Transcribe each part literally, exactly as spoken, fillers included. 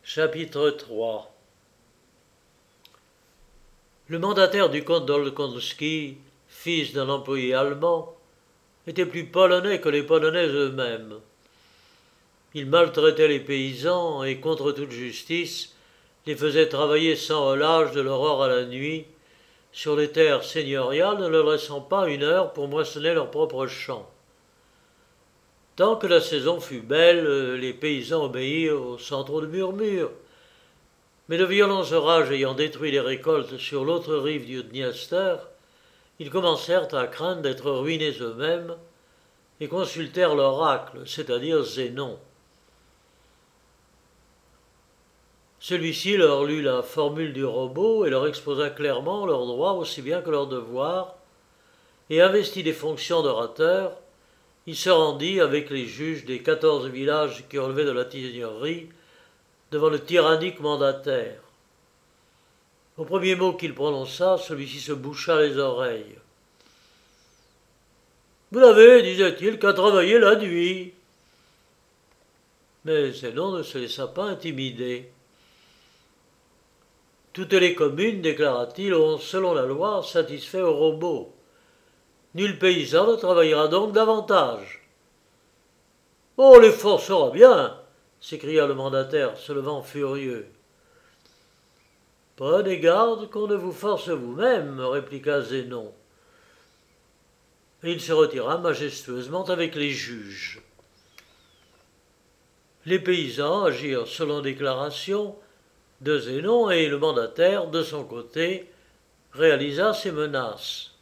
Chapitre trois. Le mandataire du comte d'Olkonsky, fils d'un employé allemand, était plus polonais que les Polonais eux-mêmes. Il maltraitait les paysans et, contre toute justice, les faisait travailler sans relâche de l'aurore à la nuit, sur les terres seigneuriales, ne leur laissant pas une heure pour moissonner leurs propres champs. Tant que la saison fut belle, les paysans obéirent sans trop de murmures. Mais de violents orages ayant détruit les récoltes sur l'autre rive du Dniester, ils commencèrent à craindre d'être ruinés eux-mêmes et consultèrent l'oracle, c'est-à-dire Zénon. Celui-ci leur lut la formule du robot et leur exposa clairement leurs droits aussi bien que leurs devoirs, et investi des fonctions d'orateur, il se rendit avec les juges des quatorze villages qui relevaient de la seigneurie devant le tyrannique mandataire. Au premier mot qu'il prononça, celui-ci se boucha les oreilles. « Vous n'avez, disait-il, qu'à travailler la nuit. » Mais Zénon ne se laissa pas intimider. « Toutes les communes, déclara-t-il, ont, selon la loi, satisfait au robot. Nul paysan ne travaillera donc davantage. »« On les forcera bien !» s'écria le mandataire, se levant furieux. « Prenez garde qu'on ne vous force vous-même, répliqua Zénon. Et il se retira majestueusement avec les juges. Les paysans agirent selon déclaration de Zénon et le mandataire, de son côté, réalisa ses menaces.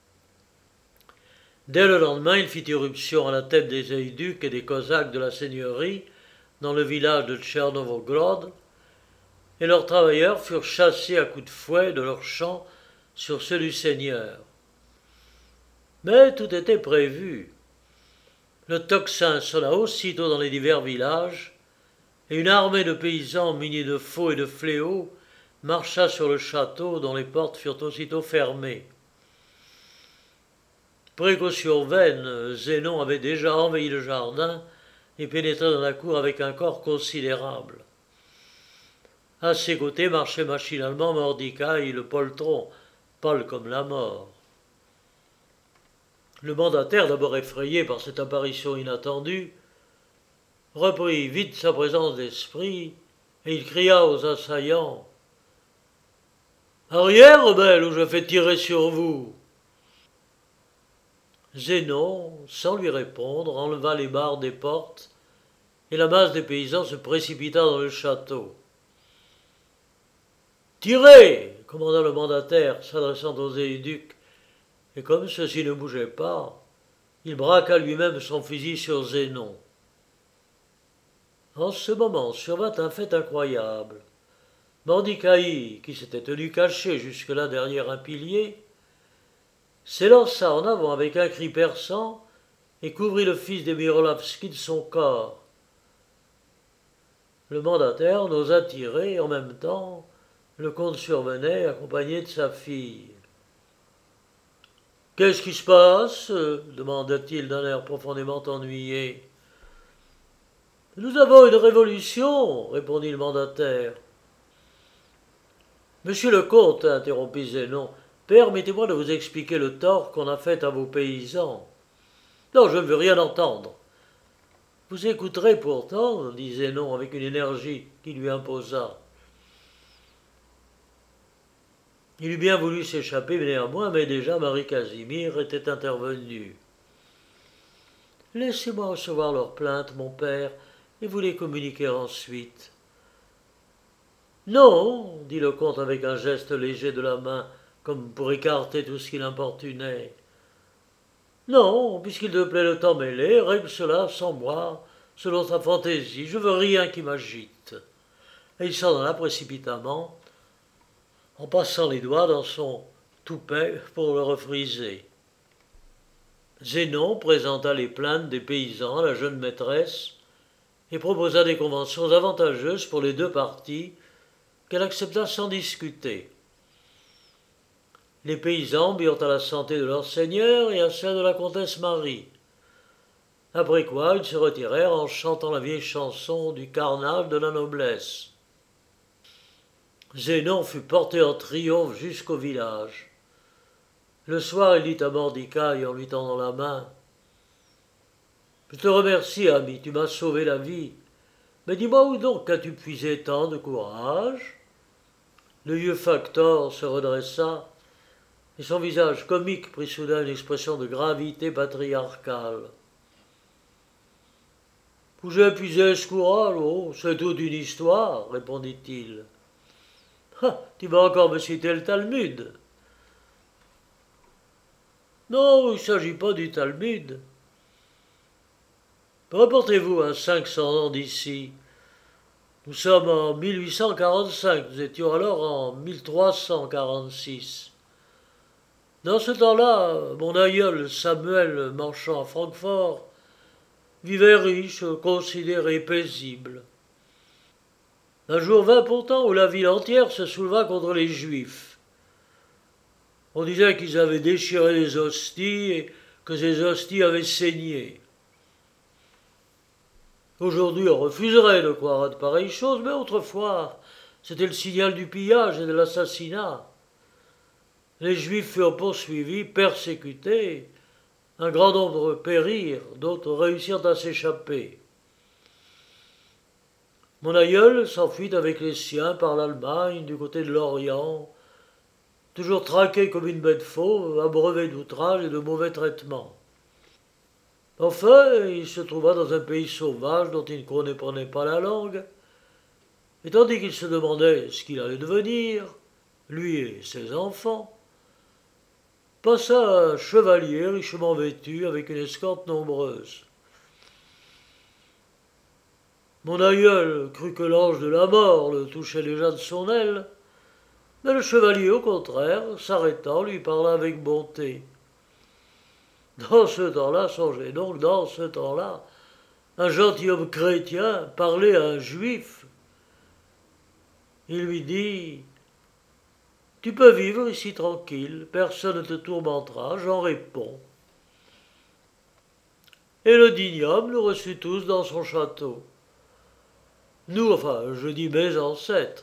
Dès le lendemain, il fit irruption à la tête des Haïducs et des Cosaques de la seigneurie dans le village de Tchernovogrod, et leurs travailleurs furent chassés à coups de fouet de leurs champs sur ceux du seigneur. Mais tout était prévu. Le tocsin sonna aussitôt dans les divers villages, et une armée de paysans munis de faux et de fléaux marcha sur le château dont les portes furent aussitôt fermées. Précaution vaine, Zénon avait déjà envahi le jardin et pénétré dans la cour avec un corps considérable. À ses côtés marchait machinalement Mordikaï, le poltron, pâle comme la mort. Le mandataire, d'abord effrayé par cette apparition inattendue, reprit vite sa présence d'esprit et il cria aux assaillants « Arrière, rebelles, ou je fais tirer sur vous !» Zénon, sans lui répondre, enleva les barres des portes et la masse des paysans se précipita dans le château. « Tirez !» commanda le mandataire, s'adressant aux Haïducs, et comme ceux-ci ne bougeaient pas, il braqua lui-même son fusil sur Zénon. En ce moment survint un fait incroyable. Mordikaï, qui s'était tenu caché jusque-là derrière un pilier, s'élança en avant avec un cri perçant et couvrit le fils d'Emirolavski de son corps. Le mandataire n'osa tirer, et en même temps, le comte survenait accompagné de sa fille. « Qu'est-ce qui se passe ?» demanda-t-il d'un air profondément ennuyé. « Nous avons une révolution, » répondit le mandataire. « Monsieur le comte, » interrompit Zénon, « permettez-moi de vous expliquer le tort qu'on a fait à vos paysans. »« Non, je ne veux rien entendre. »« Vous écouterez pourtant, » dit Zénon avec une énergie qui lui imposa. Il eût bien voulu s'échapper néanmoins, mais déjà Marie-Casimir était intervenue. « Laissez-moi recevoir leurs plaintes, mon père, et vous les communiquer ensuite. »« Non, » dit le comte avec un geste léger de la main, comme pour écarter tout ce qui l'importunait. « Non, puisqu'il te plaît de t'en mêler, règle cela sans moi, selon ta fantaisie, je veux rien qui m'agite. » Et il s'en alla précipitamment, en passant les doigts dans son toupet pour le refriser. Zénon présenta les plaintes des paysans à la jeune maîtresse et proposa des conventions avantageuses pour les deux parties qu'elle accepta sans discuter. Les paysans burent à la santé de leur seigneur et à celle de la comtesse Marie, après quoi ils se retirèrent en chantant la vieille chanson du carnal de la noblesse. Zénon fut porté en triomphe jusqu'au village. Le soir, il dit à Mordicai en lui tendant la main: « Je te remercie, ami, tu m'as sauvé la vie. Mais dis-moi où donc as-tu puisé tant de courage ?» Le vieux facteur se redressa, et son visage comique prit soudain une expression de gravité patriarcale. « Où j'ai puisé ce courage? Oh, c'est toute une histoire, répondit-il. Ah, tu vas encore me citer le Talmud. Non, il ne s'agit pas du Talmud. Reportez-vous à cinq cents ans d'ici. Nous sommes en mille huit cent quarante-cinq, nous étions alors en mille trois cent quarante-six. Dans ce temps-là, mon aïeul Samuel, marchand à Francfort, vivait riche, considéré, paisible. Un jour vint pourtant où la ville entière se souleva contre les Juifs. On disait qu'ils avaient déchiré les hosties et que ces hosties avaient saigné. Aujourd'hui, on refuserait de croire à de pareilles choses, mais autrefois, c'était le signal du pillage et de l'assassinat. Les Juifs furent poursuivis, persécutés, un grand nombre périrent, d'autres réussirent à s'échapper. Mon aïeul s'enfuit avec les siens par l'Allemagne, du côté de l'Orient, toujours traqué comme une bête fauve, abreuvé d'outrages et de mauvais traitements. Enfin, il se trouva dans un pays sauvage dont il ne comprenait pas la langue, et tandis qu'il se demandait ce qu'il allait devenir, lui et ses enfants, passa un chevalier richement vêtu avec une escorte nombreuse. Mon aïeul crut que l'ange de la mort le touchait déjà de son aile, mais le chevalier, au contraire, s'arrêtant, lui parla avec bonté. Dans ce temps-là, songez donc, dans ce temps-là, un gentilhomme chrétien parlait à un juif. Il lui dit: « Tu peux vivre ici tranquille, personne ne te tourmentera, j'en réponds. » Et le digne homme nous reçut tous dans son château. Nous, enfin, je dis mes ancêtres.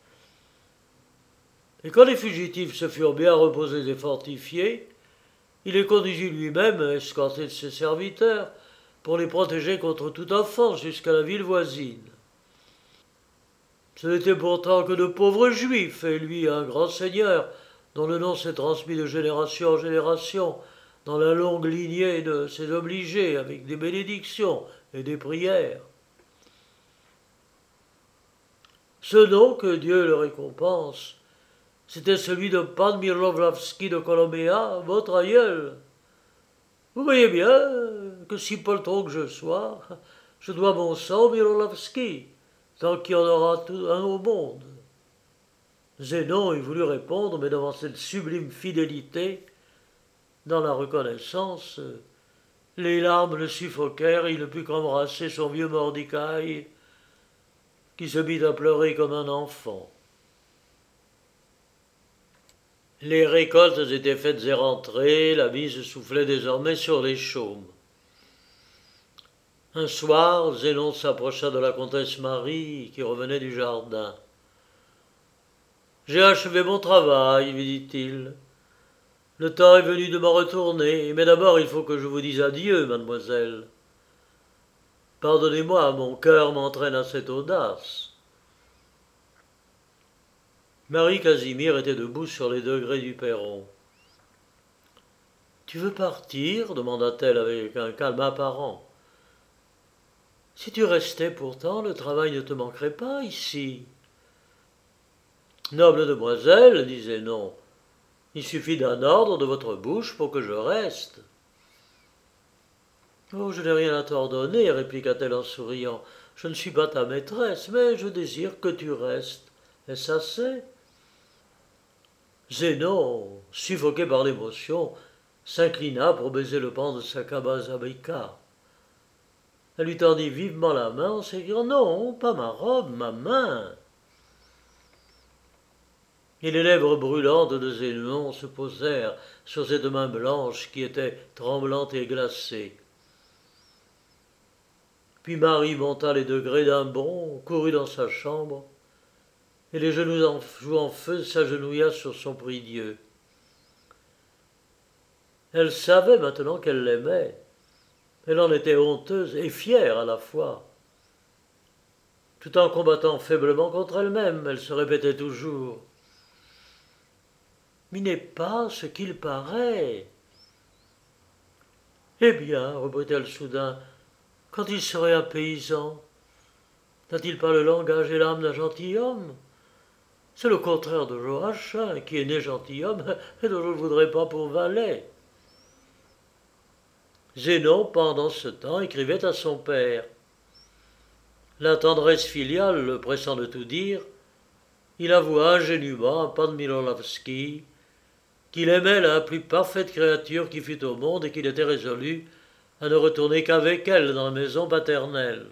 Et quand les fugitifs se furent bien reposés et fortifiés, il les conduisit lui-même, escorté de ses serviteurs, pour les protéger contre toute offense jusqu'à la ville voisine. Ce n'étaient pourtant que de pauvres juifs, et lui, un grand seigneur, dont le nom s'est transmis de génération en génération, dans la longue lignée de ses obligés, avec des bénédictions et des prières. Ce nom, que Dieu le récompense, c'était celui de Pan Mirlovlavski de Coloméa, votre aïeul. Vous voyez bien que si poltron que je sois, je dois mon sang à Mirlovlavski, tant qu'il y en aura tout un au monde. Zénon eût voulu répondre, mais devant cette sublime fidélité, dans la reconnaissance, les larmes le suffoquèrent, il ne put qu'embrasser son vieux Mordicai, qui se mit à pleurer comme un enfant. Les récoltes étaient faites et rentrées, la bise soufflait désormais sur les chaumes. Un soir, Zénon s'approcha de la comtesse Marie, qui revenait du jardin. « J'ai achevé mon travail, lui dit-il. Le temps est venu de m'en retourner, mais d'abord il faut que je vous dise adieu, mademoiselle. Pardonnez-moi, mon cœur m'entraîne à cette audace. » Marie Casimir était debout sur les degrés du perron. « Tu veux partir ?» demanda-t-elle avec un calme apparent. « Si tu restais pourtant, le travail ne te manquerait pas ici. » « Noble demoiselle, disait non, il suffit d'un ordre de votre bouche pour que je reste. »« Oh, je n'ai rien à t'ordonner, répliqua-t-elle en souriant. Je ne suis pas ta maîtresse, mais je désire que tu restes. Est-ce assez ?» Zénon, suffoqué par l'émotion, s'inclina pour baiser le pan de sa kabazabika. Elle lui tendit vivement la main en s'écriant « Non, pas ma robe, ma main !» Et les lèvres brûlantes de Zénon se posèrent sur cette main blanche qui était tremblante et glacée. Puis Marie monta les degrés d'un bond, courut dans sa chambre et les genoux en, jouant feu s'agenouilla sur son prie-dieu. Elle savait maintenant qu'elle l'aimait. Elle en était honteuse et fière à la fois. Tout en combattant faiblement contre elle-même, elle se répétait toujours « Il n'est pas ce qu'il paraît ». Eh bien, reprit-elle soudain, quand il serait un paysan, n'a-t-il pas le langage et l'âme d'un gentilhomme? C'est le contraire de Joachim, qui est né gentilhomme et dont je ne voudrais pas pour valet. Zénon, pendant ce temps, écrivait à son père. La tendresse filiale le pressant de tout dire, il avoua ingénument à Pan Milolavski qu'il aimait la plus parfaite créature qui fût au monde et qu'il était résolu à ne retourner qu'avec elle dans la maison paternelle.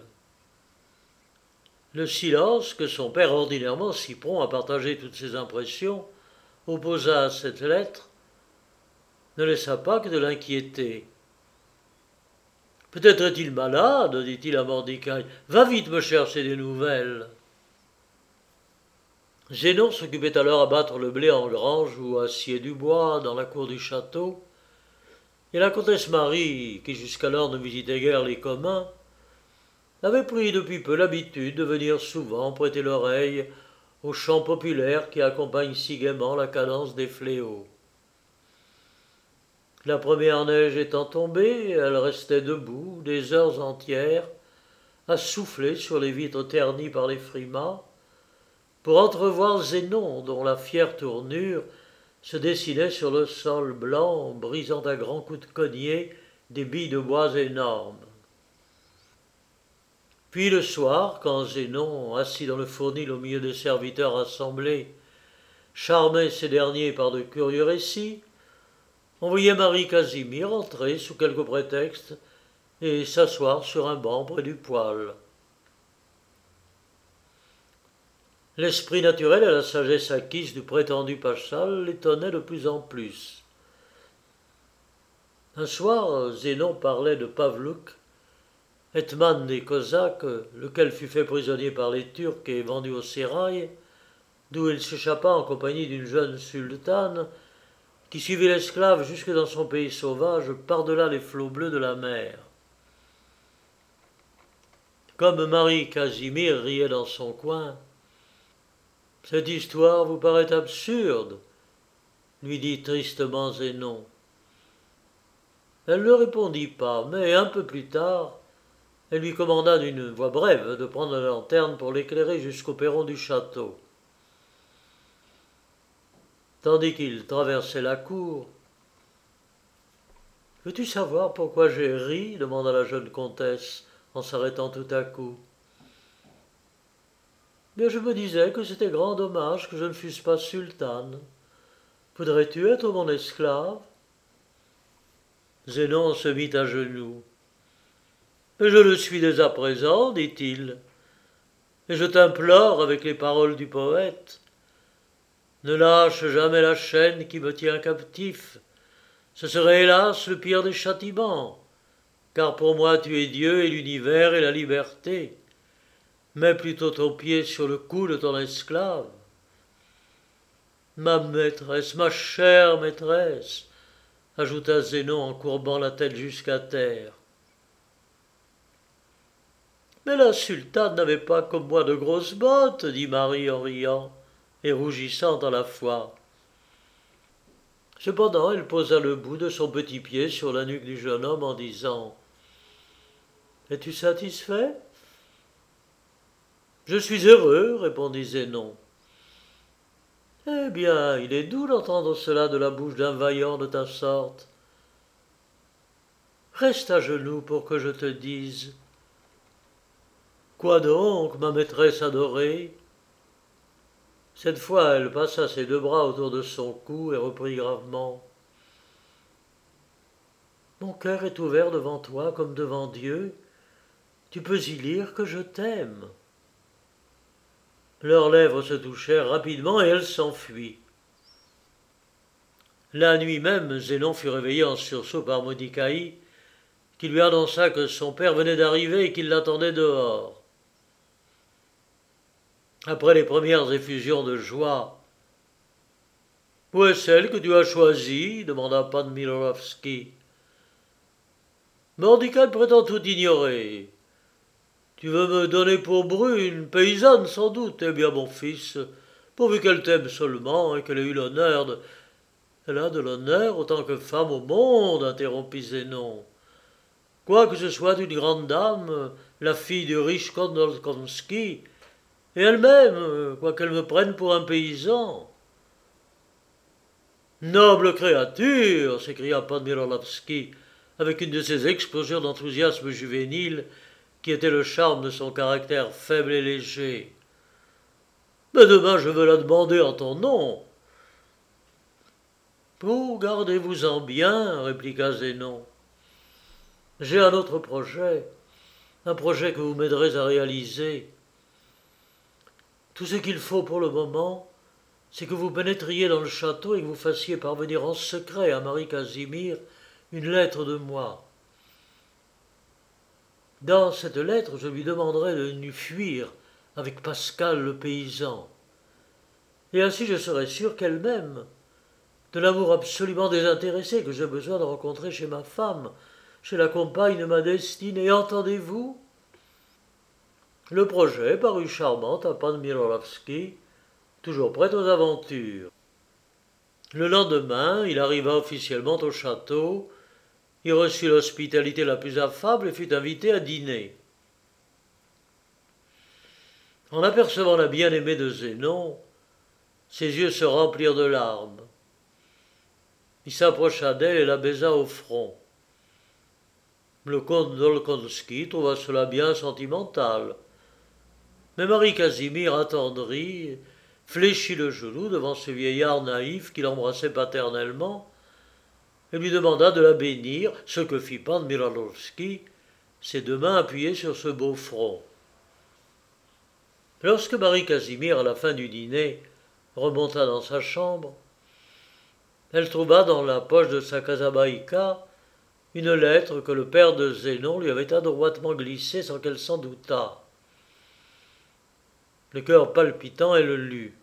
Le silence, que son père ordinairement si prompt à partager toutes ses impressions, opposa à cette lettre, ne laissa pas que de l'inquiéter. Peut-être est-il malade, dit-il à Mordicai. Va vite me chercher des nouvelles. Zénon s'occupait alors à battre le blé en grange ou à scier du bois dans la cour du château, et la comtesse Marie, qui jusqu'alors ne visitait guère les communs, avait pris depuis peu l'habitude de venir souvent prêter l'oreille aux chants populaires qui accompagnent si gaiement la cadence des fléaux. La première neige étant tombée, elle restait debout des heures entières, à souffler sur les vitres ternies par les frimas, pour entrevoir Zénon, dont la fière tournure se dessinait sur le sol blanc, brisant à grands coups de cognée des billes de bois énormes. Puis le soir, quand Zénon, assis dans le fournil au milieu des serviteurs assemblés, charmait ces derniers par de curieux récits, on voyait Marie-Casimir entrer sous quelque prétexte et s'asseoir sur un banc près du poêle. L'esprit naturel et la sagesse acquise du prétendu Paschal l'étonnaient de plus en plus. Un soir, Zénon parlait de Pavlouk, hetman des Cosaques, lequel fut fait prisonnier par les Turcs et vendu au sérail, d'où il s'échappa en compagnie d'une jeune sultane qui suivit l'esclave jusque dans son pays sauvage, par-delà les flots bleus de la mer. Comme Marie-Casimir riait dans son coin, « Cette histoire vous paraît absurde » lui dit tristement Zénon. Elle ne répondit pas, mais un peu plus tard, elle lui commanda d'une voix brève de prendre la lanterne pour l'éclairer jusqu'au perron du château. Tandis qu'il traversait la cour. « Veux-tu savoir pourquoi j'ai ri » demanda la jeune comtesse en s'arrêtant tout à coup. « Bien, je me disais que c'était grand dommage que je ne fusse pas sultane. Voudrais-tu être mon esclave ?» Zénon se mit à genoux. « Mais je le suis dès à présent, dit-il, et je t'implore avec les paroles du poète. Ne lâche jamais la chaîne qui me tient captif. Ce serait hélas le pire des châtiments, car pour moi tu es Dieu et l'univers et la liberté. Mets plutôt ton pied sur le cou de ton esclave. Ma maîtresse, ma chère maîtresse, ajouta Zénon en courbant la tête jusqu'à terre. Mais la sultane n'avait pas comme moi de grosses bottes, dit Marie en riant et rougissant à la fois. Cependant, elle posa le bout de son petit pied sur la nuque du jeune homme en disant « Es-tu satisfait ?»« Je suis heureux, » répondit Zénon. « Eh bien, il est doux d'entendre cela de la bouche d'un vaillant de ta sorte. Reste à genoux pour que je te dise. »« Quoi donc, ma maîtresse adorée ?» Cette fois, elle passa ses deux bras autour de son cou et reprit gravement. « Mon cœur est ouvert devant toi comme devant Dieu. Tu peux y lire que je t'aime. » Leurs lèvres se touchèrent rapidement et elle s'enfuit. La nuit même, Zénon fut réveillé en sursaut par Mordicai, qui lui annonça que son père venait d'arriver et qu'il l'attendait dehors. après les premières effusions de joie. « Où est celle que tu as choisie » demanda Pan Milolavski. Mordicai prétend tout ignorer. « Tu veux me donner pour bru une paysanne, sans doute. Eh bien, mon fils, pourvu qu'elle t'aime seulement et qu'elle ait eu l'honneur de... » « Elle a de l'honneur autant que femme au monde, interrompit Zénon. Quoique ce soit une grande dame, la fille du riche comte Dolkonsky, et elle-même, quoiqu'elle me prenne pour un paysan. »« Noble créature » s'écria Pan Milolavski, avec une de ces explosions d'enthousiasme juvénile qui était le charme de son caractère faible et léger. « Mais demain je veux la demander en ton nom. » « Oh, gardez-vous-en bien, répliqua Zénon. J'ai un autre projet, un projet que vous m'aiderez à réaliser. Tout ce qu'il faut pour le moment, c'est que vous pénétriez dans le château et que vous fassiez parvenir en secret à Marie-Casimir une lettre de moi. Dans cette lettre, je lui demanderai de nous fuir avec Pascal le paysan. Et ainsi je serai sûr qu'elle m'aime, de l'amour absolument désintéressé que j'ai besoin de rencontrer chez ma femme, chez la compagne de ma destinée. Entendez-vous ? Le projet parut charmant à Pan Milolavski, toujours prêt aux aventures. Le lendemain, il arriva officiellement au château, y reçut l'hospitalité la plus affable et fut invité à dîner. En apercevant la bien-aimée de Zénon, ses yeux se remplirent de larmes. Il s'approcha d'elle et la baisa au front. Le comte Dolkonsky trouva cela bien sentimental. Mais Marie-Casimir, attendrie, fléchit le genou devant ce vieillard naïf qui l'embrassait paternellement et lui demanda de la bénir, ce que fit Pan Milolavski, ses deux mains appuyées sur ce beau front. Lorsque Marie-Casimir, à la fin du dîner, remonta dans sa chambre, elle trouva dans la poche de sa casabaïca une lettre que le père de Zénon lui avait adroitement glissée sans qu'elle s'en doutât. Le cœur palpitant, elle lut.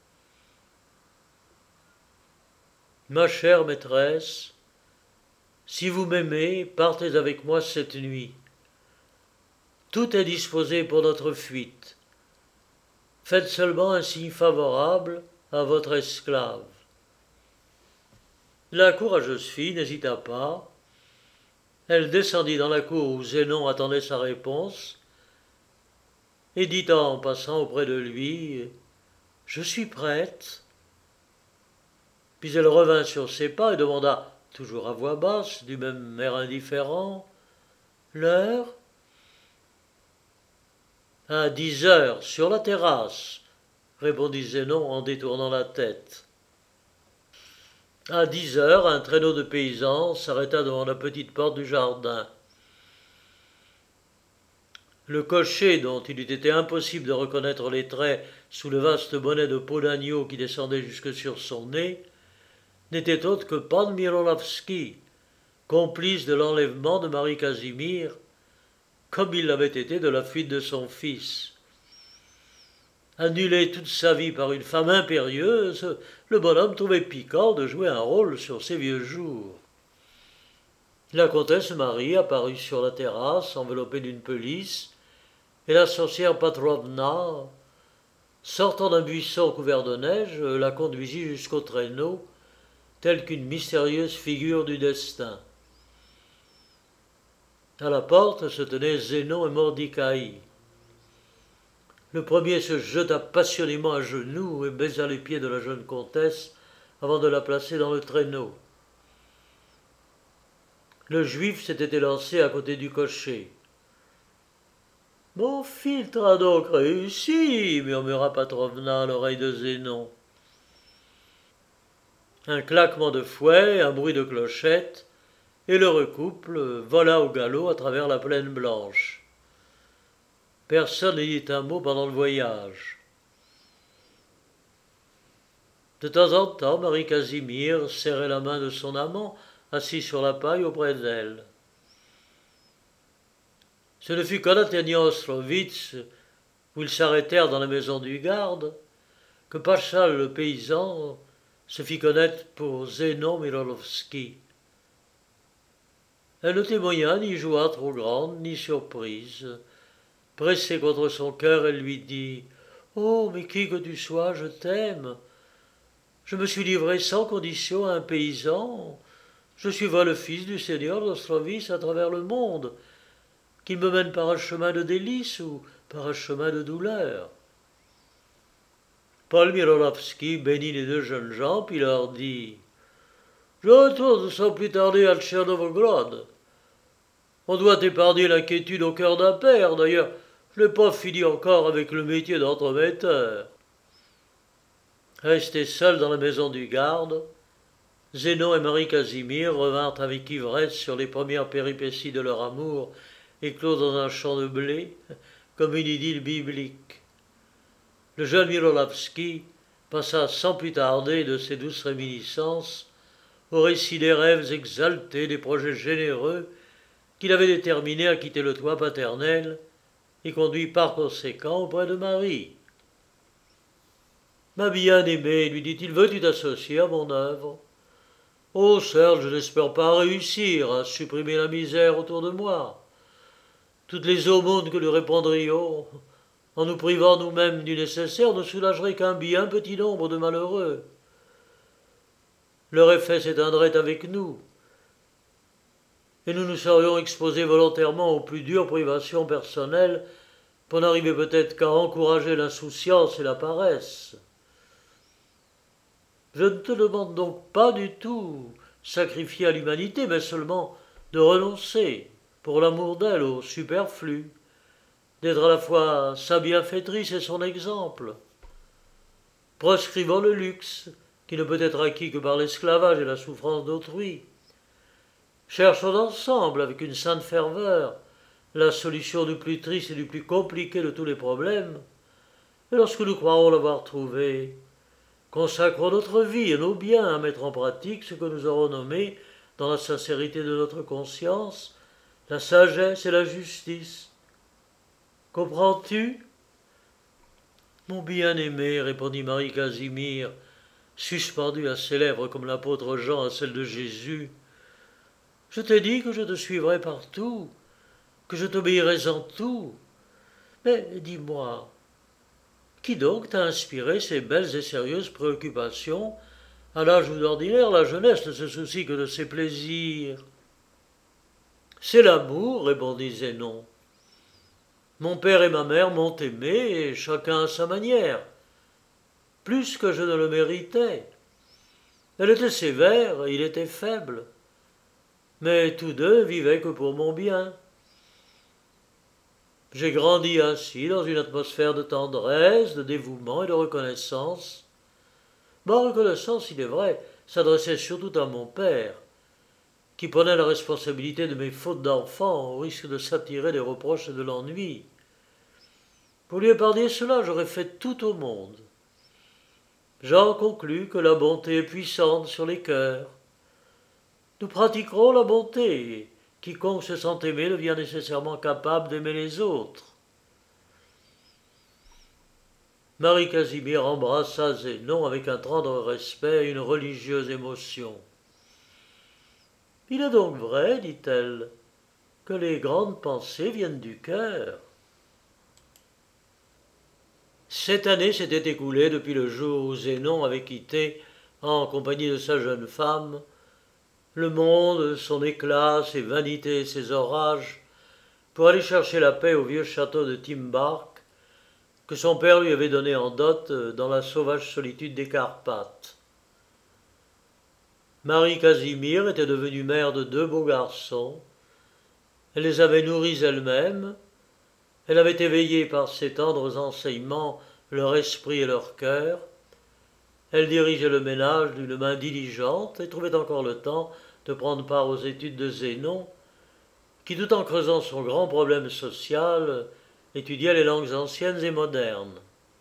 « Ma chère maîtresse, si vous m'aimez, partez avec moi cette nuit. Tout est disposé pour notre fuite. Faites seulement un signe favorable à votre esclave. » La courageuse fille n'hésita pas. Elle descendit dans la cour où Zénon attendait sa réponse et dit en passant auprès de lui « Je suis prête. » Puis elle revint sur ses pas et demanda, toujours à voix basse, du même air indifférent, « L'heure ?»« À dix heures, sur la terrasse, » répondit Zénon en détournant la tête. À dix heures, un traîneau de paysans s'arrêta devant la petite porte du jardin. Le cocher, dont il eût été impossible de reconnaître les traits sous le vaste bonnet de peau d'agneau qui descendait jusque sur son nez, n'était autre que Pan Milolavski, complice de l'enlèvement de Marie-Casimir, comme il l'avait été de la fuite de son fils. Annulé toute sa vie par une femme impérieuse, le bonhomme trouvait piquant de jouer un rôle sur ses vieux jours. La comtesse Marie apparut sur la terrasse, enveloppée d'une pelisse, et la sorcière Petrovna, sortant d'un buisson couvert de neige, la conduisit jusqu'au traîneau, telle qu'une mystérieuse figure du destin. À la porte se tenaient Zénon et Mordicai. Le premier se jeta passionnément à genoux et baisa les pieds de la jeune comtesse avant de la placer dans le traîneau. Le juif s'était élancé à côté du cocher. « Mon philtre a donc réussi » murmura Petrovna à l'oreille de Zénon. Un claquement de fouet, un bruit de clochette, et l'heureux couple vola au galop à travers la plaine blanche. Personne ne dit un mot pendant le voyage. De temps en temps, Marie-Casimir serrait la main de son amant, assis sur la paille auprès d'elle. Ce ne fut qu'en atteignant Ostrovitz où ils s'arrêtèrent dans la maison du garde, que Paschal le paysan se fit connaître pour Zénon Mirolovski. Elle ne témoigna ni joie trop grande, ni surprise. Pressée contre son cœur, elle lui dit « Oh, mais qui que tu sois, je t'aime. Je me suis livré sans condition à un paysan. Je suivrai le fils du seigneur d'Ostrovis à travers le monde, qu'il me mène par un chemin de délices ou par un chemin de douleur. » Paul Mirolovski bénit les deux jeunes gens, puis leur dit « Je retourne sans plus tarder à Tchernovgrad. On doit épargner l'inquiétude au cœur d'un père. D'ailleurs, je n'ai pas fini encore avec le métier d'entremetteur. » Restés seuls dans la maison du garde, Zénon et Marie-Casimir revinrent avec ivresse sur les premières péripéties de leur amour, éclos dans un champ de blé, comme une idylle biblique. Le jeune Mirolovski passa sans plus tarder de ses douces réminiscences au récit des rêves exaltés, des projets généreux qu'il avait déterminés à quitter le toit paternel et conduit par conséquent auprès de Marie. « Ma bien-aimée, lui dit-il, veux-tu t'associer à mon œuvre ? Oh, certes, je n'espère pas réussir à supprimer la misère autour de moi. Toutes les aumônes que nous répandrions, en nous privant nous-mêmes du nécessaire, ne soulageraient qu'un bien petit nombre de malheureux. Leur effet s'éteindrait avec nous, et nous nous serions exposés volontairement aux plus dures privations personnelles pour n'arriver peut-être qu'à encourager l'insouciance et la paresse. Je ne te demande donc pas du tout sacrifier à l'humanité, mais seulement de renoncer, pour l'amour d'elle, au superflu, d'être à la fois sa bienfaitrice et son exemple. Proscrivons le luxe, qui ne peut être acquis que par l'esclavage et la souffrance d'autrui. Cherchons ensemble, avec une sainte ferveur, la solution du plus triste et du plus compliqué de tous les problèmes, et lorsque nous croirons l'avoir trouvé, consacrons notre vie et nos biens à mettre en pratique ce que nous aurons nommé, dans la sincérité de notre conscience, la sagesse et la justice. Comprends-tu ? Mon bien-aimé, répondit Marie-Casimir, suspendue à ses lèvres comme l'apôtre Jean à celle de Jésus, je t'ai dit que je te suivrais partout, que je t'obéirais en tout. Mais dis-moi, qui donc t'a inspiré ces belles et sérieuses préoccupations à l'âge où d'ordinaire la jeunesse ne se soucie que de ses plaisirs ? C'est l'amour, répondit Zénon. Mon père et ma mère m'ont aimé, et chacun à sa manière, plus que je ne le méritais. Elle était sévère, et il était faible, mais tous deux vivaient que pour mon bien. J'ai grandi ainsi dans une atmosphère de tendresse, de dévouement et de reconnaissance. Ma reconnaissance, il est vrai, s'adressait surtout à mon père, qui prenait la responsabilité de mes fautes d'enfant au risque de s'attirer des reproches et de l'ennui. Pour lui épargner cela, j'aurais fait tout au monde. J'en conclus que la bonté est puissante sur les cœurs. Nous pratiquerons la bonté, et quiconque se sent aimé devient nécessairement capable d'aimer les autres. Marie-Casimir embrassa Zénon avec un tendre respect et une religieuse émotion. « Il est donc vrai, dit-elle, que les grandes pensées viennent du cœur. » Cette année s'était écoulée depuis le jour où Zénon avait quitté, en compagnie de sa jeune femme, le monde, son éclat, ses vanités et ses orages, pour aller chercher la paix au vieux château de Timbark, que son père lui avait donné en dot dans la sauvage solitude des Carpates. Marie-Casimir était devenue mère de deux beaux garçons. Elle les avait nourris elle-même. Elle avait éveillé par ses tendres enseignements leur esprit et leur cœur. Elle dirigeait le ménage d'une main diligente et trouvait encore le temps de prendre part aux études de Zénon, qui, tout en creusant son grand problème social, étudiait les langues anciennes et modernes.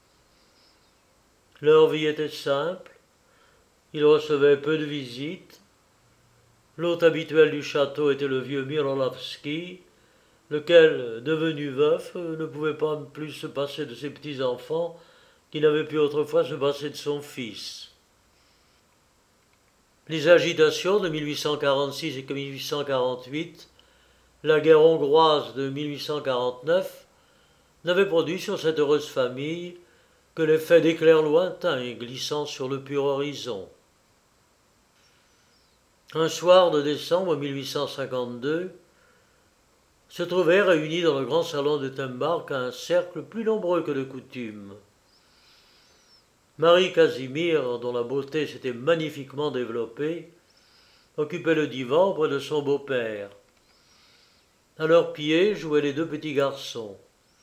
Leur vie était simple, ils recevaient peu de visites, l'hôte habituel du château était le vieux Mirolovski, lequel, devenu veuf, ne pouvait pas plus se passer de ses petits-enfants qu'il n'avait pu autrefois se passer de son fils. Les agitations de mille huit cent quarante-six et mille huit cent quarante-huit, la guerre hongroise de mille huit cent quarante-neuf, n'avaient produit sur cette heureuse famille que l'effet d'éclairs lointains et glissant sur le pur horizon. Un soir de décembre mille huit cent cinquante-deux, se trouvait réuni dans le grand salon de Tembach un cercle plus nombreux que de coutume. Marie Casimir, dont la beauté s'était magnifiquement développée, occupait le divan près de son beau-père. À leurs pieds jouaient les deux petits garçons.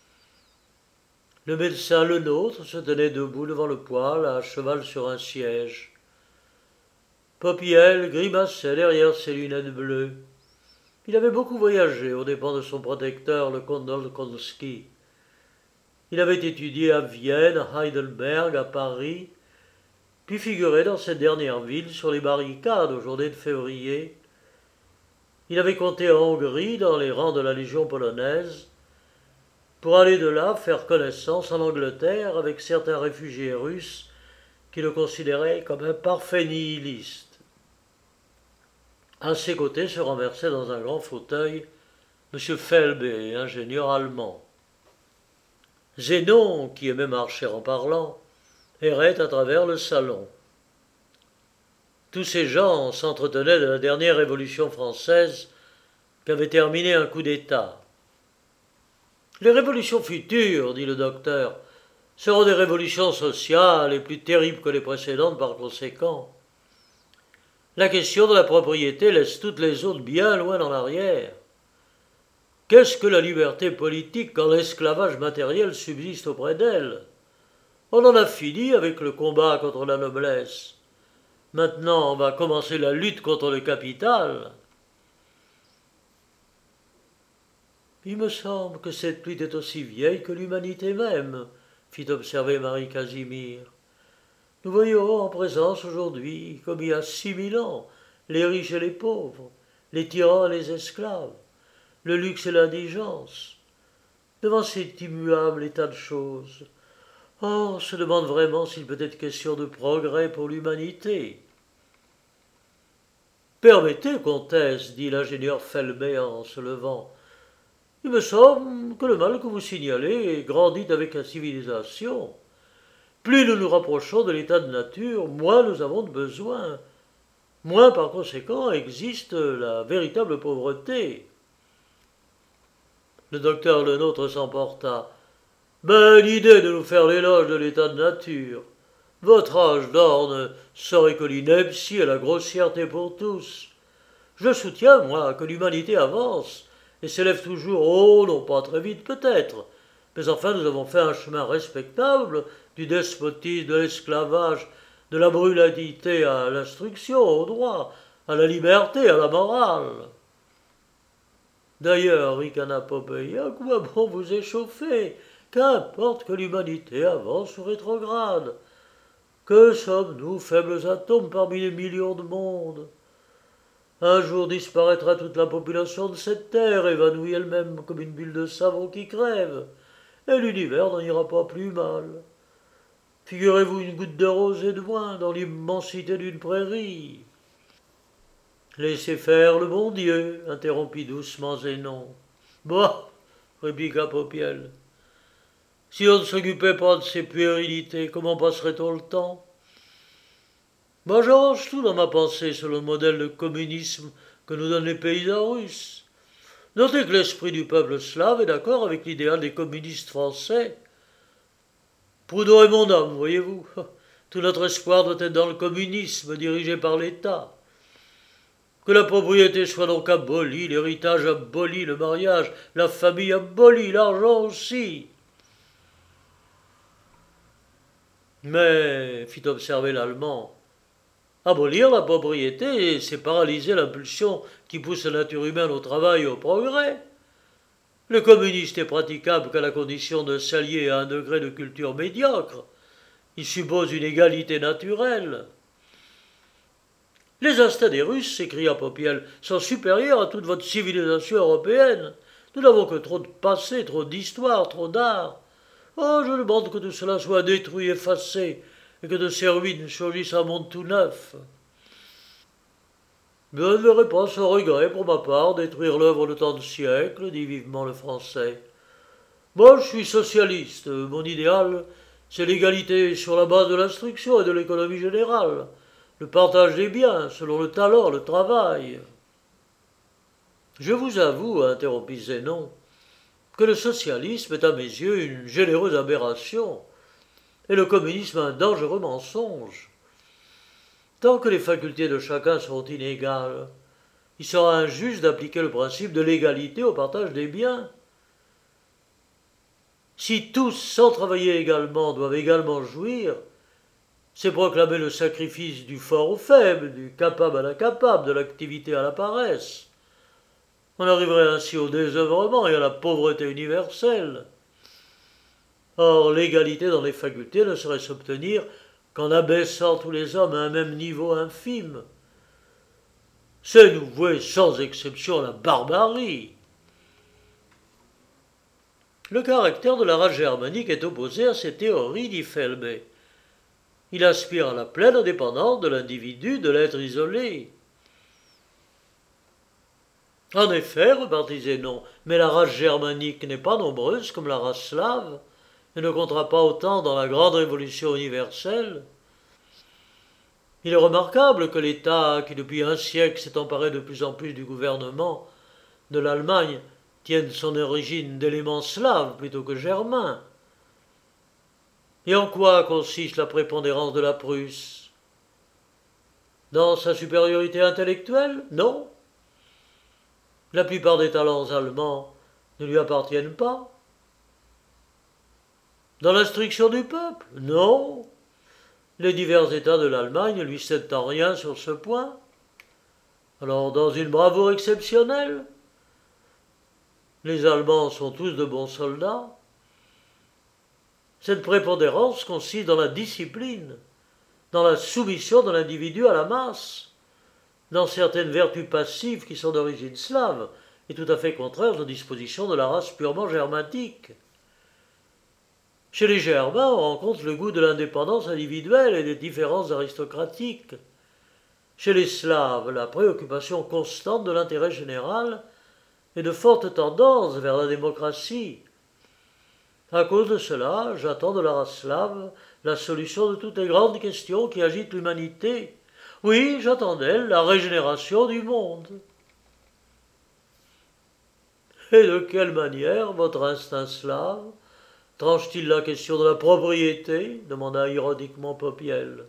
Le médecin Lenôtre se tenait debout devant le poêle, à cheval sur un siège. Popiel grimaçait derrière ses lunettes bleues. Il avait beaucoup voyagé aux dépens de son protecteur, le comte Dolkowski. Il avait étudié à Vienne, à Heidelberg, à Paris, puis figuré dans cette dernière ville sur les barricades aux journées de février. Il avait compté en Hongrie, dans les rangs de la Légion polonaise, pour aller de là faire connaissance en Angleterre avec certains réfugiés russes qui le considéraient comme un parfait nihiliste. À ses côtés se renversait dans un grand fauteuil M. Felbe, ingénieur allemand. Zénon, qui aimait marcher en parlant, errait à travers le salon. Tous ces gens s'entretenaient de la dernière révolution française qu'avait terminé un coup d'État. Les révolutions futures, dit le docteur, seront des révolutions sociales et plus terribles que les précédentes par conséquent. La question de la propriété laisse toutes les autres bien loin en arrière. Qu'est-ce que la liberté politique quand l'esclavage matériel subsiste auprès d'elle? On en a fini avec le combat contre la noblesse. Maintenant, on va commencer la lutte contre le capital. Il me semble que cette lutte est aussi vieille que l'humanité même, fit observer Marie Casimir. Nous voyons en présence aujourd'hui, comme il y a six mille ans, les riches et les pauvres, les tyrans et les esclaves, le luxe et l'indigence. Devant cet immuable état de choses, oh, on se demande vraiment s'il peut être question de progrès pour l'humanité. Permettez, comtesse, dit l'ingénieur Felbé en se levant. Il me semble que le mal que vous signalez grandit avec la civilisation. Plus nous nous rapprochons de l'état de nature, moins nous avons de besoins. Moins, par conséquent, existe la véritable pauvreté. Le docteur Lenôtre s'emporta. Belle idée de nous faire l'éloge de l'état de nature. Votre âge d'or ne serait que l'ineptie et la grossièreté pour tous. Je soutiens, moi, que l'humanité avance et s'élève toujours haut, non pas très vite peut-être, mais enfin nous avons fait un chemin respectable du despotisme, de l'esclavage, de la brutalité à l'instruction, au droit, à la liberté, à la morale. D'ailleurs, ricana Popeye, à quoi bon vous échauffer? Qu'importe que l'humanité avance ou rétrograde. Que sommes-nous, faibles atomes parmi les millions de mondes? Un jour disparaîtra toute la population de cette terre, évanouie elle-même comme une bulle de savon qui crève, et l'univers n'en ira pas plus mal. Figurez-vous une goutte de rosée de moins dans l'immensité d'une prairie. Laissez faire le bon Dieu, interrompit doucement Zénon. Bah, répliqua Popiel. Si on ne s'occupait pas de ces puérilités, comment passerait-on le temps? Bah, j'arrange tout dans ma pensée selon le modèle de communisme que nous donnent les paysans russes. Notez que l'esprit du peuple slave est d'accord avec l'idéal des communistes français. Proudhon est mon homme, voyez-vous. Tout notre espoir doit être dans le communisme dirigé par l'État. Que la propriété soit donc abolie, l'héritage aboli, le mariage, la famille abolie, l'argent aussi. Mais, fit observer l'Allemand, abolir la propriété, c'est paralyser l'impulsion qui pousse la nature humaine au travail et au progrès. Le communiste est praticable qu'à la condition de s'allier à un degré de culture médiocre. Il suppose une égalité naturelle. Les instincts des Russes, s'écria Popiel, sont supérieurs à toute votre civilisation européenne. Nous n'avons que trop de passé, trop d'histoire, trop d'art. Oh, je demande que tout cela soit détruit, effacé, et que de ces ruines surgisse un monde tout neuf. Je ne verrai pas sans regret, pour ma part, détruire l'œuvre de tant de siècles, dit vivement le Français. Moi, je suis socialiste. Mon idéal, c'est l'égalité sur la base de l'instruction et de l'économie générale, le partage des biens selon le talent, le travail. Je vous avoue, interrompit Zénon, que le socialisme est à mes yeux une généreuse aberration, et le communisme un dangereux mensonge. Tant que les facultés de chacun seront inégales, il sera injuste d'appliquer le principe de l'égalité au partage des biens. Si tous, sans travailler également, doivent également jouir, c'est proclamer le sacrifice du fort au faible, du capable à l'incapable, de l'activité à la paresse. On arriverait ainsi au désœuvrement et à la pauvreté universelle. Or, l'égalité dans les facultés ne saurait s'obtenir qu'en abaissant tous les hommes à un même niveau infime. C'est nous vouer sans exception à la barbarie. Le caractère de la race germanique est opposé à ces théories, dit Felbé. Il aspire à la pleine indépendance de l'individu, de l'être isolé. En effet, repartit Zénon, mais la race germanique n'est pas nombreuse comme la race slave, et ne comptera pas autant dans la grande révolution universelle. Il est remarquable que l'État, qui depuis un siècle s'est emparé de plus en plus du gouvernement de l'Allemagne, tienne son origine d'éléments slaves plutôt que germains. Et en quoi consiste la prépondérance de la Prusse? Dans sa supériorité intellectuelle? Non. La plupart des talents allemands ne lui appartiennent pas. Dans l'instruction du peuple? Non. Les divers États de l'Allemagne ne lui cèdent en rien sur ce point. Alors, dans une bravoure exceptionnelle? Les Allemands sont tous de bons soldats. Cette prépondérance consiste dans la discipline, dans la soumission de l'individu à la masse, dans certaines vertus passives qui sont d'origine slave et tout à fait contraires aux dispositions de la race purement germanique. Chez les Germains, on rencontre le goût de l'indépendance individuelle et des différences aristocratiques. Chez les Slaves, la préoccupation constante de l'intérêt général et de fortes tendances vers la démocratie. À cause de cela, j'attends de la race slave la solution de toutes les grandes questions qui agitent l'humanité. Oui, j'attends d'elle la régénération du monde. Et de quelle manière votre instinct slave tranche-t-il la question de la propriété demanda ironiquement Popiel.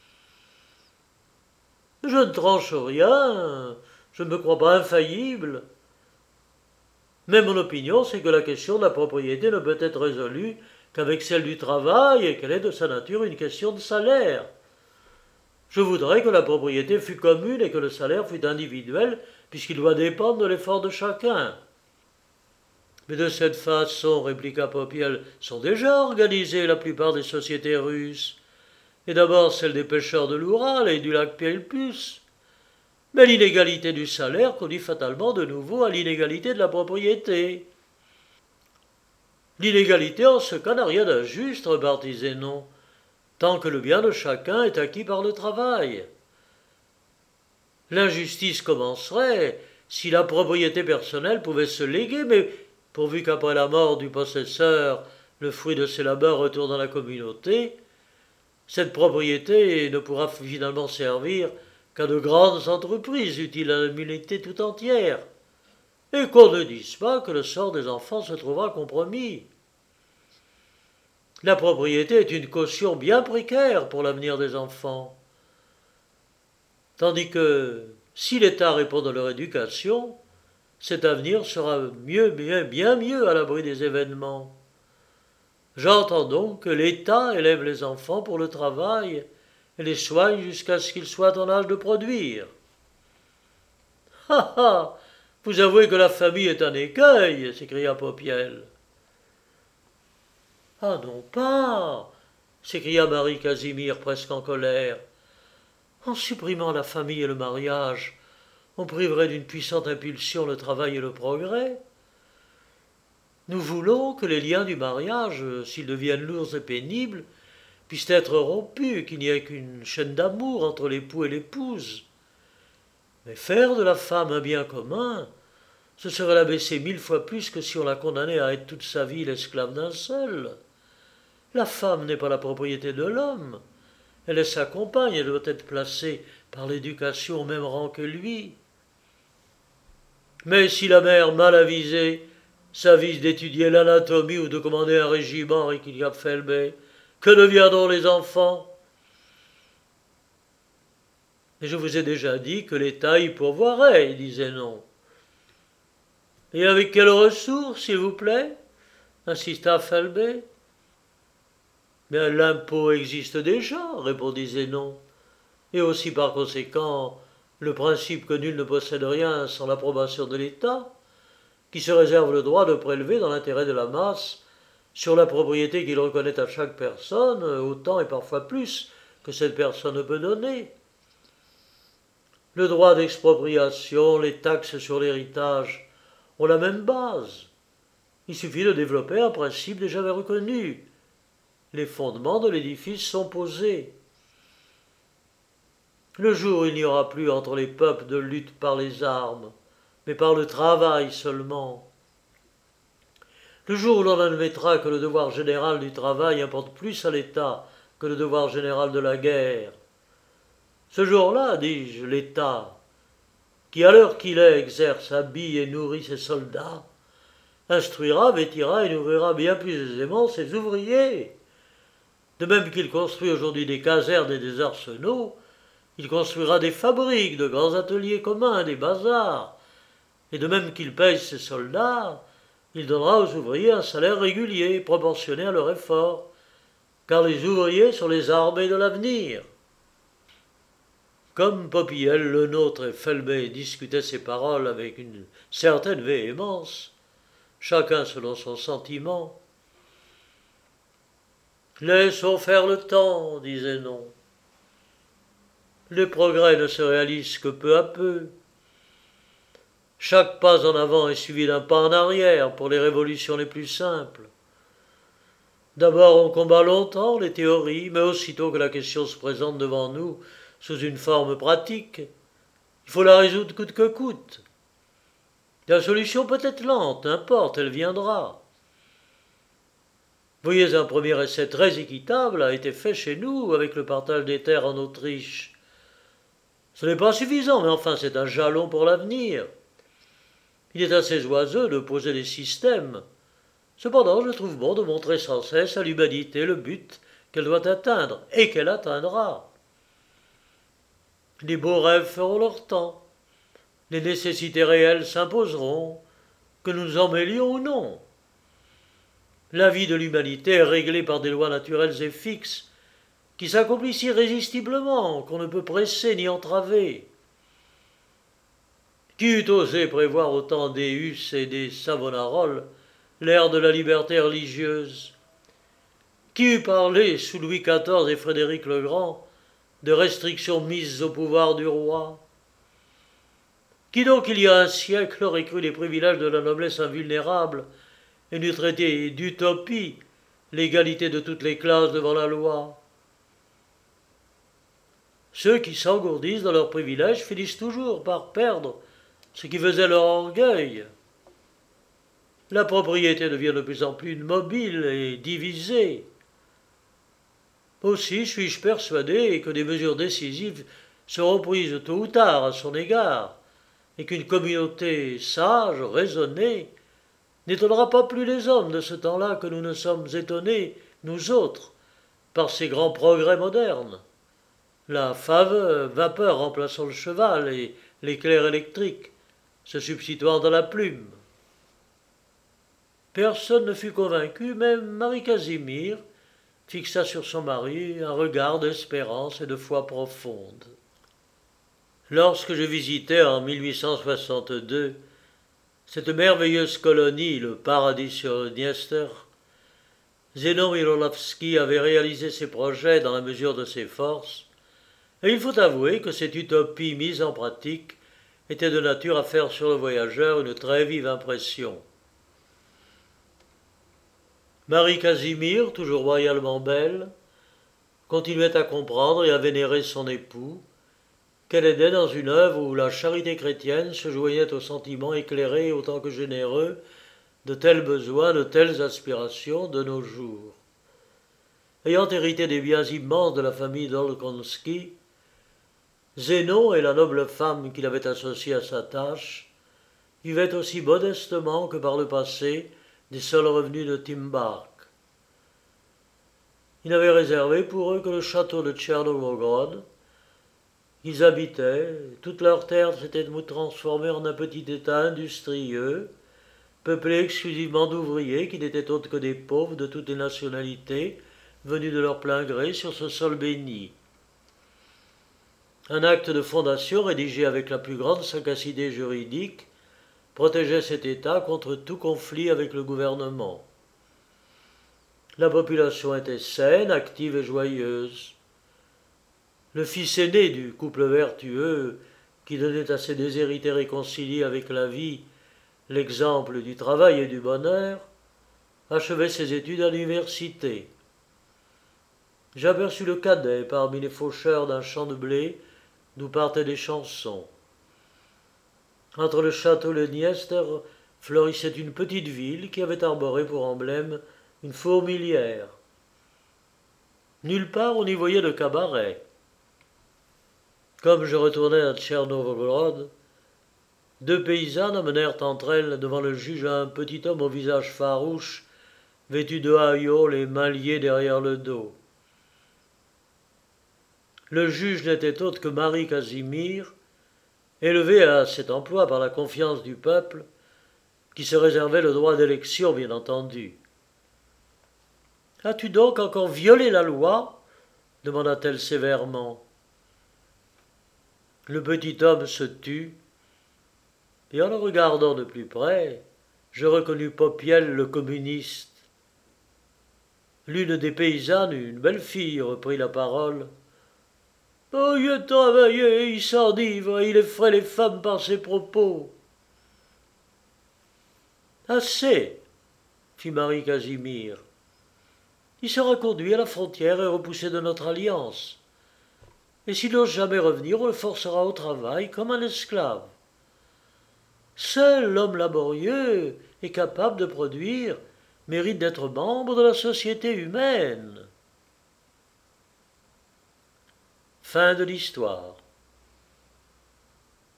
Je ne tranche rien, je ne me crois pas infaillible. Mais mon opinion, c'est que la question de la propriété ne peut être résolue qu'avec celle du travail et qu'elle est de sa nature une question de salaire. Je voudrais que la propriété fût commune et que le salaire fût individuel, puisqu'il doit dépendre de l'effort de chacun. Mais de cette façon, répliqua Popiel, sont déjà organisées la plupart des sociétés russes, et d'abord celle des pêcheurs de l'Oural et du lac Pélpus. Mais l'inégalité du salaire conduit fatalement de nouveau à l'inégalité de la propriété. L'inégalité en ce cas n'a rien d'injuste, repartit Zénon, tant que le bien de chacun est acquis par le travail. L'injustice commencerait si la propriété personnelle pouvait se léguer, mais pourvu qu'après la mort du possesseur, le fruit de ses labeurs retourne à la communauté, cette propriété ne pourra finalement servir qu'à de grandes entreprises utiles à l'humanité tout entière, et qu'on ne dise pas que le sort des enfants se trouvera compromis. La propriété est une caution bien précaire pour l'avenir des enfants, tandis que, si l'État répond à leur éducation, cet avenir sera mieux, bien, bien mieux à l'abri des événements. J'entends donc que l'État élève les enfants pour le travail et les soigne jusqu'à ce qu'ils soient en âge de produire. Ah ah, vous avouez que la famille est un écueil, s'écria Popiel. Ah non pas, s'écria Marie-Casimir presque en colère. En supprimant la famille et le mariage, on priverait d'une puissante impulsion le travail et le progrès. Nous voulons que les liens du mariage, s'ils deviennent lourds et pénibles, puissent être rompus, qu'il n'y ait qu'une chaîne d'amour entre l'époux et l'épouse. Mais faire de la femme un bien commun, ce serait la baisser mille fois plus que si on la condamnait à être toute sa vie l'esclave d'un seul. La femme n'est pas la propriété de l'homme. Elle est sa compagne, elle doit être placée par l'éducation au même rang que lui. Mais si la mère mal avisée s'avise d'étudier l'anatomie ou de commander un régiment et qu'il y a Felbé, que deviendront les enfants? Et je vous ai déjà dit que l'État y pourvoirait, disait non. Et avec quelles ressources, s'il vous plaît? Insista Felbé. Bien, l'impôt existe déjà, répondit Zénon, et aussi par conséquent le principe que nul ne possède rien sans l'approbation de l'État, qui se réserve le droit de prélever dans l'intérêt de la masse sur la propriété qu'il reconnaît à chaque personne, autant et parfois plus que cette personne peut donner. Le droit d'expropriation, les taxes sur l'héritage ont la même base. Il suffit de développer un principe déjà reconnu. Les fondements de l'édifice sont posés. Le jour où il n'y aura plus entre les peuples de lutte par les armes, mais par le travail seulement. Le jour où l'on admettra que le devoir général du travail importe plus à l'État que le devoir général de la guerre. Ce jour-là, dis-je, l'État, qui à l'heure qu'il est exerce, habille et nourrit ses soldats, instruira, vêtira et nourrira bien plus aisément ses ouvriers. De même qu'il construit aujourd'hui des casernes et des arsenaux, il construira des fabriques, de grands ateliers communs, des bazars. Et de même qu'il paye ses soldats, il donnera aux ouvriers un salaire régulier, proportionné à leur effort, car les ouvriers sont les armées de l'avenir. Comme Popillel, le nôtre et Felbé discutaient ces paroles avec une certaine véhémence, chacun selon son sentiment, « Laissons faire le temps, disait non. Les progrès ne se réalisent que peu à peu. Chaque pas en avant est suivi d'un pas en arrière pour les révolutions les plus simples. D'abord on combat longtemps les théories, mais aussitôt que la question se présente devant nous sous une forme pratique, il faut la résoudre coûte que coûte. La solution peut être lente, n'importe, elle viendra. Voyez, un premier essai très équitable a été fait chez nous avec le partage des terres en Autriche. Ce n'est pas suffisant, mais enfin c'est un jalon pour l'avenir. Il est assez oiseux de poser des systèmes. Cependant, je trouve bon de montrer sans cesse à l'humanité le but qu'elle doit atteindre et qu'elle atteindra. Les beaux rêves feront leur temps. Les nécessités réelles s'imposeront, que nous nous en mêlions ou non. La vie de l'humanité est réglée par des lois naturelles et fixes, qui s'accomplissent irrésistiblement, qu'on ne peut presser ni entraver. Qui eût osé prévoir au temps des Hus et des Savonarola l'ère de la liberté religieuse? Qui eût parlé, sous Louis quatorze et Frédéric le Grand, de restrictions mises au pouvoir du roi? Qui donc, il y a un siècle, aurait cru les privilèges de la noblesse invulnérable et n'eût traité d'utopie l'égalité de toutes les classes devant la loi? Ceux qui s'engourdissent dans leurs privilèges finissent toujours par perdre ce qui faisait leur orgueil. La propriété devient de plus en plus mobile et divisée. Aussi suis-je persuadé que des mesures décisives seront prises tôt ou tard à son égard, et qu'une communauté sage, raisonnée, n'étonnera pas plus les hommes de ce temps-là que nous ne sommes étonnés, nous autres, par ces grands progrès modernes. La faveur, vapeur remplaçant le cheval et l'éclair électrique se substituant à la plume. Personne ne fut convaincu, même Marie-Casimir fixa sur son mari un regard d'espérance et de foi profonde. Lorsque je visitais en mille huit cent soixante-deux cette merveilleuse colonie, le paradis sur le Dniester, Zénon Milolavski avait réalisé ses projets dans la mesure de ses forces, et il faut avouer que cette utopie mise en pratique était de nature à faire sur le voyageur une très vive impression. Marie-Casimir, toujours royalement belle, continuait à comprendre et à vénérer son époux, qu'elle aidait dans une œuvre où la charité chrétienne se joignait aux sentiments éclairés autant que généreux de tels besoins, de telles aspirations de nos jours. Ayant hérité des biens immenses de la famille d'Olkonski, Zénon et la noble femme qu'il avait associée à sa tâche vivaient aussi modestement que par le passé des seuls revenus de Timbark. Il n'avait réservé pour eux que le château de Tchernomogrod. Ils habitaient, toute leur terre s'était transformée en un petit état industrieux, peuplé exclusivement d'ouvriers qui n'étaient autres que des pauvres de toutes les nationalités, venus de leur plein gré sur ce sol béni. Un acte de fondation rédigé avec la plus grande sagacité juridique protégeait cet État contre tout conflit avec le gouvernement. La population était saine, active et joyeuse. Le fils aîné du couple vertueux, qui donnait à ses déshérités réconciliés avec la vie l'exemple du travail et du bonheur, achevait ses études à l'université. J'aperçus le cadet parmi les faucheurs d'un champ de blé d'où partaient des chansons. Entre le château et le Dniester fleurissait une petite ville qui avait arboré pour emblème une fourmilière. Nulle part on y voyait de cabaret. Comme je retournais à Tchernovogrod, deux paysannes amenèrent entre elles devant le juge un petit homme au visage farouche, vêtu de haillons, les mains liées derrière le dos. Le juge n'était autre que Marie-Casimir, élevé à cet emploi par la confiance du peuple, qui se réservait le droit d'élection, bien entendu. « As-tu donc encore violé la loi ?» demanda-t-elle sévèrement. Le petit homme se tut, et en le regardant de plus près, je reconnus Popiel le communiste. L'une des paysannes, une belle fille, reprit la parole. « Oh, il travaillait, il s'enivre, il effraie les femmes par ses propos. »« Assez, » fit Marie-Casimir. « Il sera conduit à la frontière et repoussé de notre alliance. Et s'il n'ose jamais revenir, on le forcera au travail comme un esclave. Seul l'homme laborieux et capable de produire mérite d'être membre de la société humaine. » Fin de l'histoire.